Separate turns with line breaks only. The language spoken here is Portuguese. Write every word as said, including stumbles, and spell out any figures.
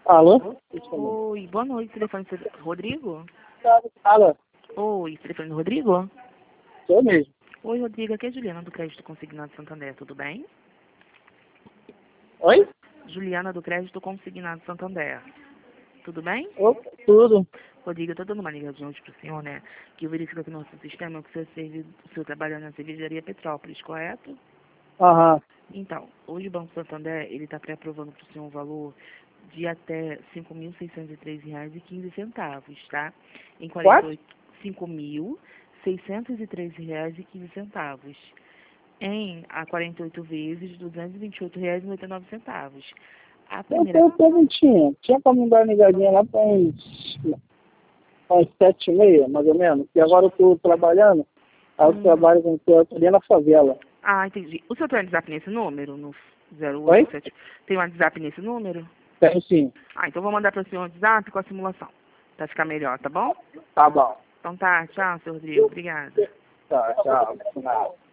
Alô?
Oi, boa noite, telefone do Rodrigo?
Alô?
Oi, telefone do Rodrigo?
Sou mesmo.
Oi, Rodrigo, aqui é a Juliana do Crédito Consignado Santander, tudo bem?
Oi?
Juliana do Crédito Consignado Santander, tudo bem?
Opa, tudo.
Rodrigo, eu tô dando uma ligadinha hoje pro senhor, né? Que eu verifico aqui no nosso sistema que o senhor, serve, o senhor trabalha na cervejaria Petrópolis, correto?
Aham.
Então, hoje o Banco Santander, ele está pré-aprovando para o senhor um valor de até cinco mil seiscentos e três reais e quinze centavos, tá? Em quarenta e oito, cinco mil seiscentos e três reais e quinze centavos. Em a quarenta e oito vezes, duzentos e vinte e oito reais e noventa e nove centavos. A primeira...
Eu tô perguntinha. Tinha como me dar uma ligadinha lá para uns, uns sete e meia, mais ou menos. E agora eu tô trabalhando. Aí eu
Hum.
trabalho com eu tô ali na favela.
Ah, entendi. O senhor tem um WhatsApp nesse número? No zero
Oi?
oito sete? Tem um WhatsApp nesse número?
Tem sim.
Ah, então vou mandar para o senhor um WhatsApp com a simulação. Para ficar melhor, tá bom?
Tá bom.
Então tá, tchau, seu Rodrigo. Obrigada.
Tá, tchau.